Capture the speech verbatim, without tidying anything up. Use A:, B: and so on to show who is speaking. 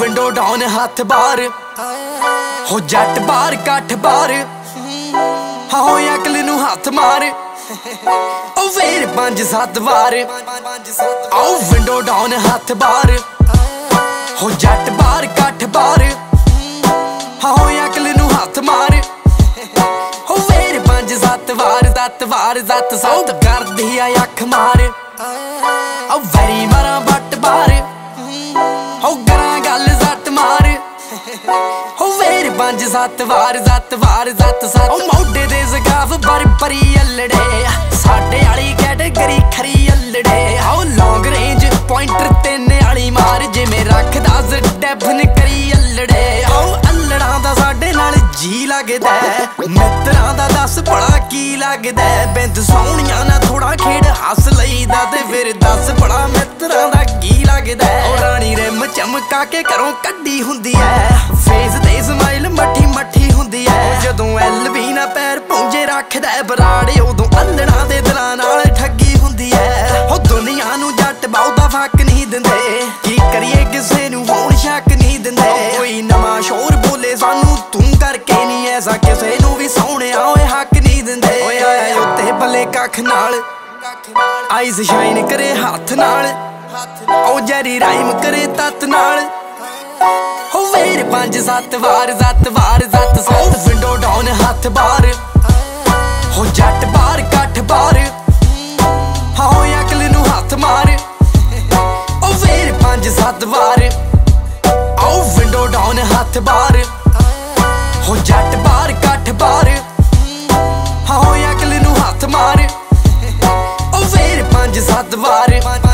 A: window down हथ बार हो जट बार कठ बार हाँ हो अकल नू हथ मार ओ वेर पंज सत्त बार आओ विंडो डाउन हथ बार हो जट बार कठ बार हाँ हो अकल नू हथ मार हो वेर पंज सत्त बार सत्त बार सत्त सत्त कर दी अख मार ओ वैरी मारा बट बार हो करा गल सट मार हो वेर पंज सत्त बार सत्त बार सत्त सत्त ओ मोढे दे सगाफ बर परी अल्लड़े साडे आली कैटेगरी खरी अल्लड़े हो लॉन्ग रेंज पॉइंटर तेने आली मार जिवें रखदा स्टैपन करी अल्लड़े हो अल्लड़ां दा साडे नाल जी लगदा मित्रां दा दस बड़ा की लगदा बिंद सोहणियां ना थोड़ा खेड हस लईदा ते फिर दस बड़ा मित्रां दा की लगदा ओ रानी रिम चमका के घरों कड्डी हुंदी ऐ फेस ते स्माइल मट्ठी मट्ठी हुंदी ऐ जदों एल भी ना पैर पौंजे रखदा बराड़े उदों अल्लड़ां दे दिलां नाल ठगी हुंदी ऐ हो दुनिया नू जट बहुता फक नहीं दिंदे की करिए किसे नू होण शक नहीं दिंदे कोई नवां शोर बोले सानू तू करके नहीं ऐसा किसे नू भी सोहणिया ओए हक नहीं दिंदे ओए आया उत्ते भले कख नाल आइज शाइन करे हाथ नाल ओ जरी राइम करे तत नाल हो वेर पंज सत्त बार सत्त बार सत्त सत्त विंडो डाउन हथ बार हो जट बार कठ बार हाँ हो अकल नू हथ मार ओ वेर पंज सत्त बार आओ विंडो डाउन हथ बार हो जट बार कठ बार हाँ हो अकल नू हथ मार ओ वेर पंज सत्त बार